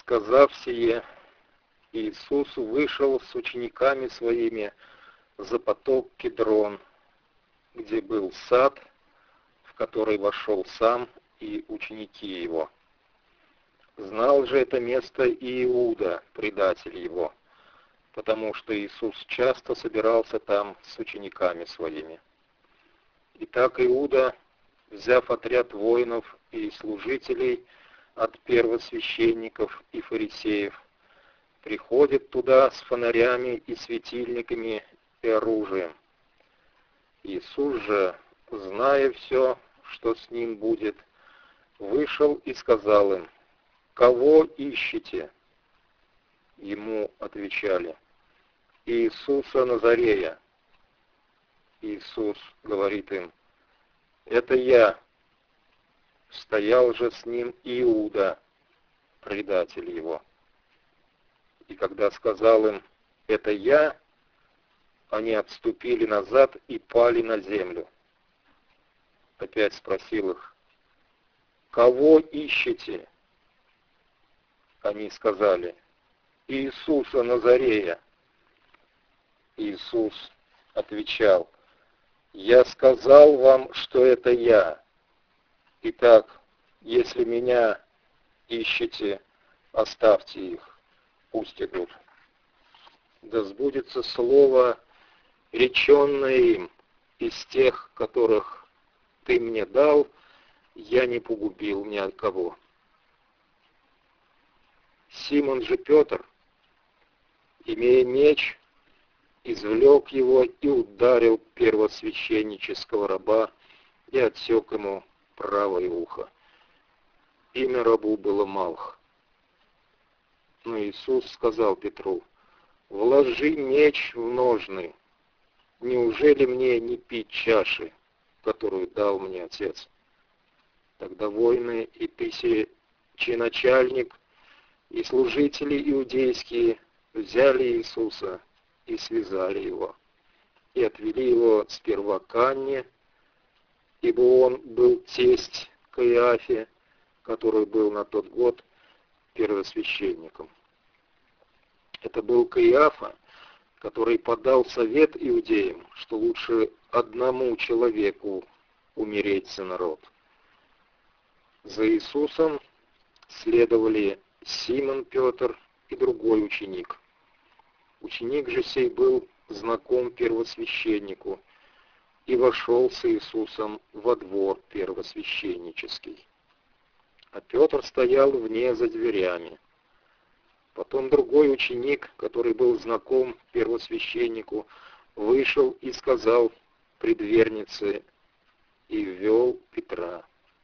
Сказав сие, Иисус вышел с учениками своими за поток Кедрон, где был сад, в который вошел сам и ученики его. Знал же это место и Иуда, предатель его, потому что Иисус часто собирался там с учениками своими. Итак, Иуда, взяв отряд воинов и служителей от первосвященников и фарисеев, приходит туда с фонарями и светильниками и оружием. Иисус же, зная все, что с ним будет, вышел и сказал им: «Кого ищете?» Ему отвечали: «Иисуса Назарея». Иисус говорит им: «Это я». Стоял же с ним Иуда, предатель его. И когда сказал им: «Это я», они отступили назад и пали на землю. Опять спросил их: «Кого ищете?» Они сказали: «Иисуса Назарея». Иисус отвечал: «Я сказал вам, что это я. Итак, если меня ищете, оставьте их, пусть идут. Да сбудется слово, реченное им: из тех, которых ты мне дал, я не погубил ни от кого». Симон же Петр, имея меч, извлек его и ударил первосвященнического раба и отсек ему правое ухо. Имя рабу было Малх. Но Иисус сказал Петру: «Вложи меч в ножны. Неужели мне не пить чаши, которую дал мне Отец?» Тогда воины и тысяченачальник и служители иудейские взяли Иисуса и связали его, и отвели его сперва к Анне, ибо он был тесть Каиафе, который был на тот год первосвященником. Это был Каиафа, который подал совет иудеям, что лучше одному человеку умереть за народ. За Иисусом следовали Симон Петр и другой ученик. Ученик же сей был знаком первосвященнику и вошел с Иисусом во двор первосвященнический. А Петр стоял вне за дверями. Потом другой ученик, который был знаком первосвященнику, вышел и сказал предвернице и ввел Петра.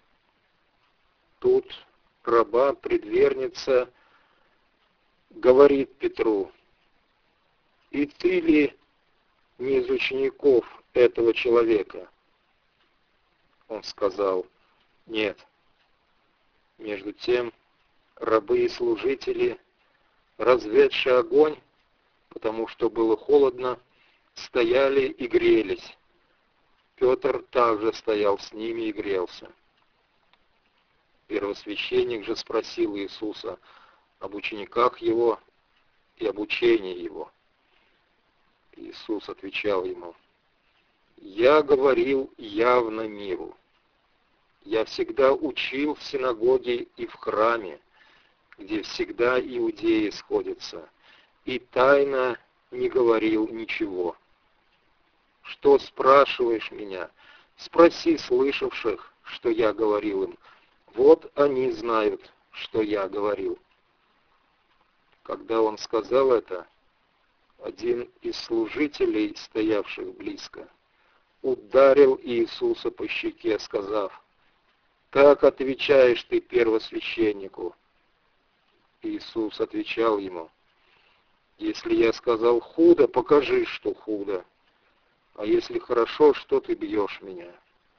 Тут раба предверница говорит Петру: «И ты ли не из учеников этого человека?» Он сказал: «Нет». Между тем рабы и служители, разведшие огонь, потому что было холодно, стояли и грелись. Петр также стоял с ними и грелся. Первосвященник же спросил Иисуса об учениках его и об учении его. Иисус отвечал ему: «Я говорил явно миру. Я всегда учил в синагоге и в храме, где всегда иудеи сходятся, и тайно не говорил ничего. Что спрашиваешь меня? Спроси слышавших, что я говорил им. Вот они знают, что я говорил». Когда он сказал это, один из служителей, стоявших близко, ударил Иисуса по щеке, сказав: «Как отвечаешь ты первосвященнику?» Иисус отвечал ему: «Если я сказал худо, покажи, что худо, а если хорошо, что ты бьешь меня?»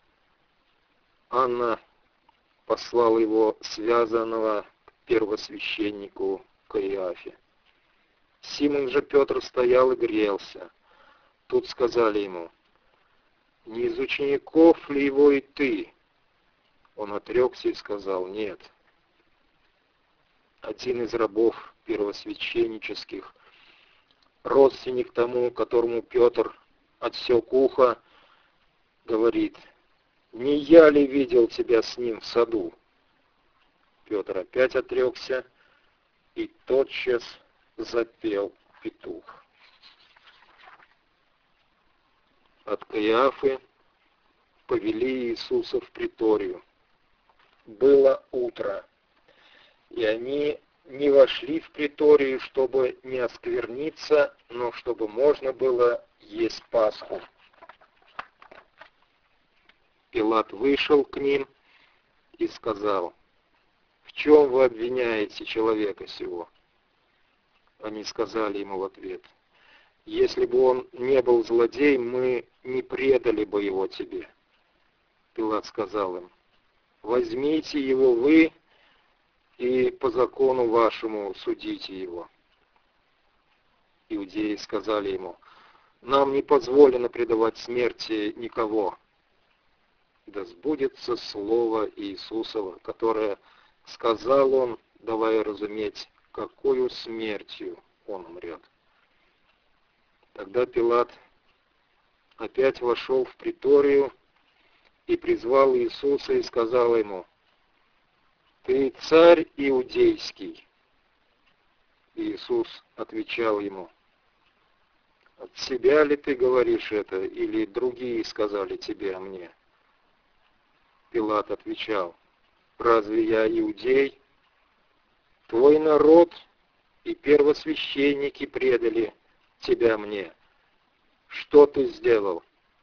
Анна послала его связанного к первосвященнику Каиафе. Симон же Петр стоял и грелся. Тут сказали ему: «Не из учеников ли его и ты?» Он отрекся и сказал: «Нет». один из рабов первосвященнических, родственник тому, которому Петр отсек ухо, говорит: «Не я ли видел тебя с ним в саду?» Петр опять отрекся, и тотчас запел петух. От Каиафы повели Иисуса в приторию. Было утро, и они не вошли в приторию, чтобы не оскверниться, но чтобы можно было есть Пасху. Пилат вышел к ним и сказал: «В чем вы обвиняете человека сего?» Они сказали ему в ответ: «Если бы он не был злодей, мы не предали бы его тебе». Пилат сказал им: «Возьмите его вы и по закону вашему судите его». Иудеи сказали ему: «Нам не позволено предавать смерти никого». Да сбудется слово Иисусова, которое сказал он, давая разуметь, какою смертью он умрет. Тогда Пилат опять вошел в приторию и призвал Иисуса и сказал ему: «Ты царь иудейский?» Иисус отвечал ему: «От себя ли ты говоришь это, или другие сказали тебе о мне?» Пилат отвечал: «Разве я иудей? Твой народ и первосвященники предали тебя мне. Что ты сделал?»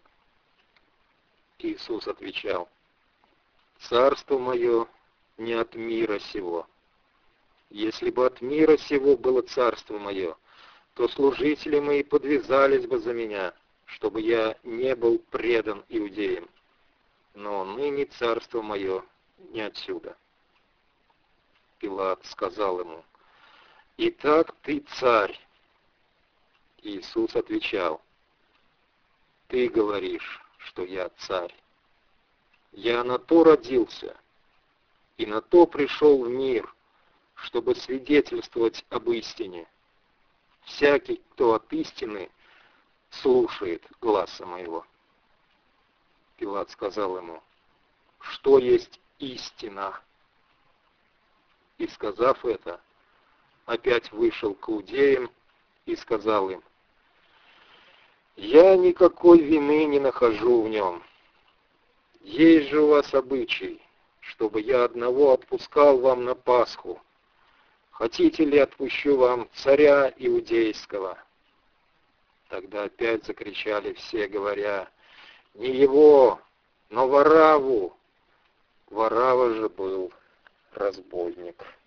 Иисус отвечал: «Царство мое не от мира сего. Если бы от мира сего было царство мое, то служители мои подвязались бы за меня, чтобы я не был предан иудеям. Но ныне царство мое не отсюда». Пилат сказал ему: «Итак ты царь?» Иисус отвечал: «Ты говоришь, что я царь. Я на то родился и на то пришел в мир, чтобы свидетельствовать об истине. Всякий, кто от истины, слушает гласа моего». Пилат сказал ему: «Что есть истина?» И, сказав это, опять вышел к иудеям и сказал им: «Я никакой вины не нахожу в нем. Есть же у вас обычай, чтобы я одного отпускал вам на Пасху. Хотите ли, отпущу вам царя иудейского?» Тогда опять закричали все, говоря: «Не его, но Варавву». Варава же был разбойник.